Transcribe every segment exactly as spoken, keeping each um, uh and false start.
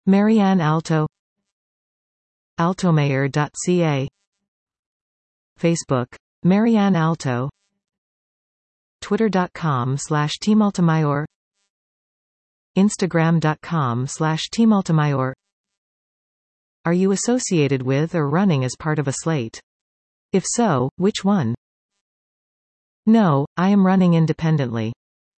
Marianne Alto, altomayor dot c a, Facebook, Marianne Alto, twitter dot com slash tmaltomayor, instagram dot com slash tmaltomayor. Are you associated with or running as part of a slate? If so, which one? No, I am running independently.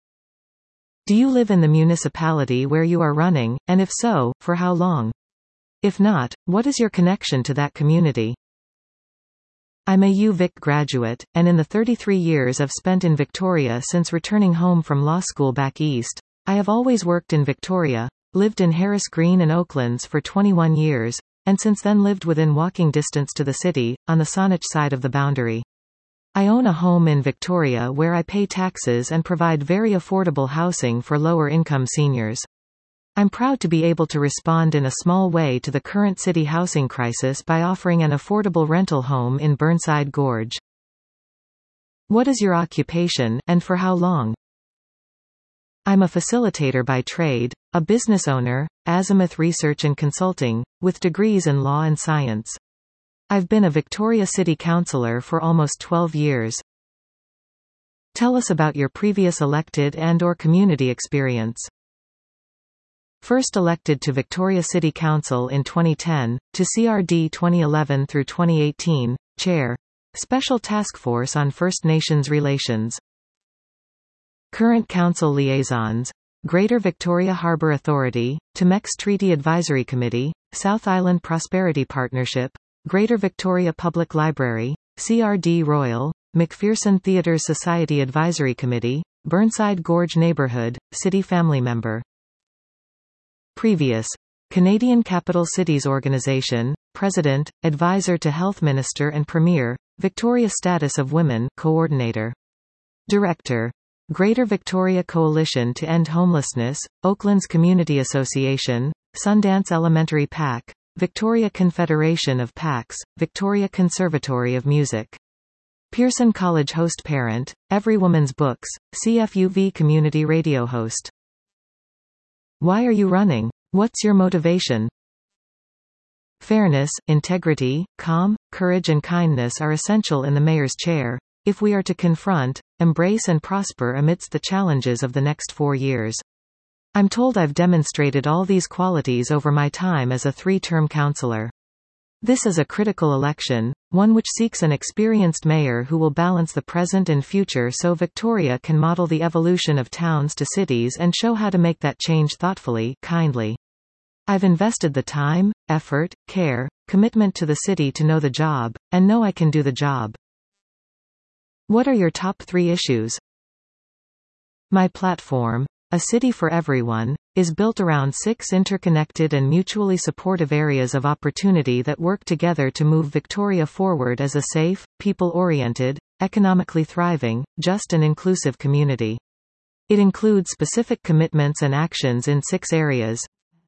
Do you live in the municipality where you are running, and if so, for how long? If not, what is your connection to that community? I'm a U Vic graduate, and in the thirty-three years I've spent in Victoria since returning home from law school back east, I have always worked in Victoria, lived in Harris Green and Oaklands for twenty-one years, and since then lived within walking distance to the city, on the Saanich side of the boundary. I own a home in Victoria where I pay taxes and provide very affordable housing for lower-income seniors. I'm proud to be able to respond in a small way to the current city housing crisis by offering an affordable rental home in Burnside Gorge. What is your occupation, and for how long? I'm a facilitator by trade, a business owner, Azimuth Research and Consulting, with degrees in law and science. I've been a Victoria City Councillor for almost twelve years. Tell us about your previous elected and/or community experience. First elected to Victoria City Council in twenty ten, to C R D twenty eleven through twenty eighteen, Chair, Special Task Force on First Nations Relations. Current Council Liaisons: Greater Victoria Harbour Authority, Temex Treaty Advisory Committee, South Island Prosperity Partnership, Greater Victoria Public Library, C R D Royal, McPherson Theatres Society Advisory Committee, Burnside Gorge Neighbourhood, City Family Member. Previous: Canadian Capital Cities Organisation, President, Advisor to Health Minister and Premier, Victoria Status of Women Coordinator. Director, Greater Victoria Coalition to End Homelessness, Oaklands Community Association, Sundance Elementary P A C, Victoria Confederation of P A Cs, Victoria Conservatory of Music. Pearson College Host Parent, Every Woman's Books, C F U V Community Radio Host. Why are you running? What's your motivation? Fairness, integrity, calm, courage and kindness are essential in the mayor's chair, if we are to confront, embrace and prosper amidst the challenges of the next four years. I'm told I've demonstrated all these qualities over my time as a three-term councillor. This is a critical election, one which seeks an experienced mayor who will balance the present and future so Victoria can model the evolution of towns to cities and show how to make that change thoughtfully, kindly. I've invested the time, effort, care, commitment to the city to know the job, and know I can do the job. What are your top three issues? My platform, A City for Everyone, is built around six interconnected and mutually supportive areas of opportunity that work together to move Victoria forward as a safe, people-oriented, economically thriving, just and inclusive community. It includes specific commitments and actions in six areas.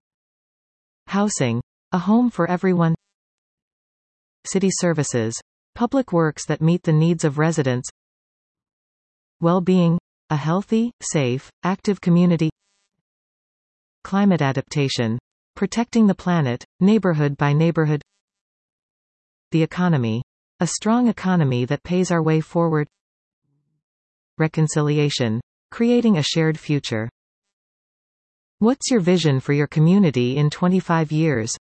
Housing, a home for everyone. City services, public works that meet the needs of residents. Well-being, a healthy, safe, active community. Climate adaptation, protecting the planet, neighborhood by neighborhood. The economy, a strong economy that pays our way forward. Reconciliation, creating a shared future. What's your vision for your community in twenty-five years?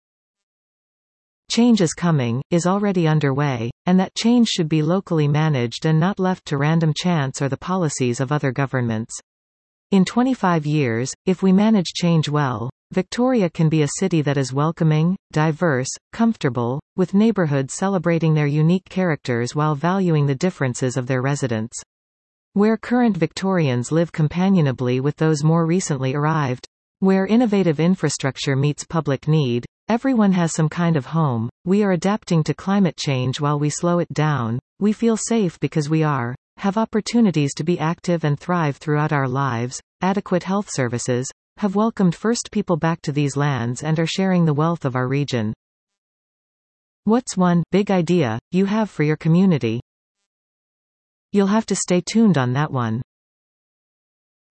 Change is coming, is already underway, and that change should be locally managed and not left to random chance or the policies of other governments. In twenty-five years, if we manage change well, Victoria can be a city that is welcoming, diverse, comfortable, with neighborhoods celebrating their unique characters while valuing the differences of their residents. Where current Victorians live companionably with those more recently arrived. Where innovative infrastructure meets public need, everyone has some kind of home, we are adapting to climate change while we slow it down, we feel safe because we are, have opportunities to be active and thrive throughout our lives, adequate health services, have welcomed First People back to these lands and are sharing the wealth of our region. What's one big idea you have for your community? You'll have to stay tuned on that one.